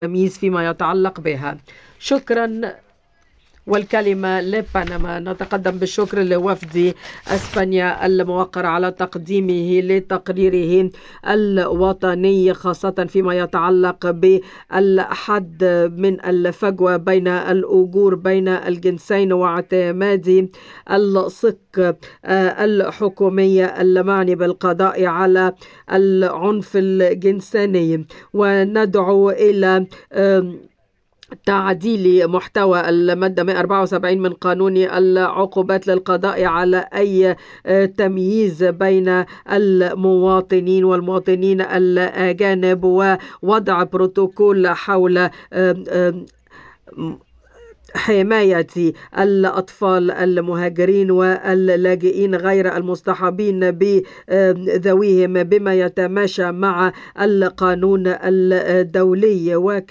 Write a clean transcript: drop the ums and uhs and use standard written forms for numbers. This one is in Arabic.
التمييز فيما يتعلق بها. شكرا. والكلمة لبنما. نتقدم بالشكر لوفد أسبانيا الموقر على تقديمه لتقريره الوطني، خاصة فيما يتعلق بالحد من الفجوة بين الأجور بين الجنسين واعتماد الصك الحكومية المعني بالقضاء على العنف الجنسي، وندعو إلى تعديل محتوى المادة 174 من قانون العقوبات للقضاء على أي تمييز بين المواطنين والمواطنين الأجانب، ووضع بروتوكول حول حماية الأطفال المهاجرين واللاجئين غير المصطحبين بذويهم بما يتماشى مع القانون الدولي.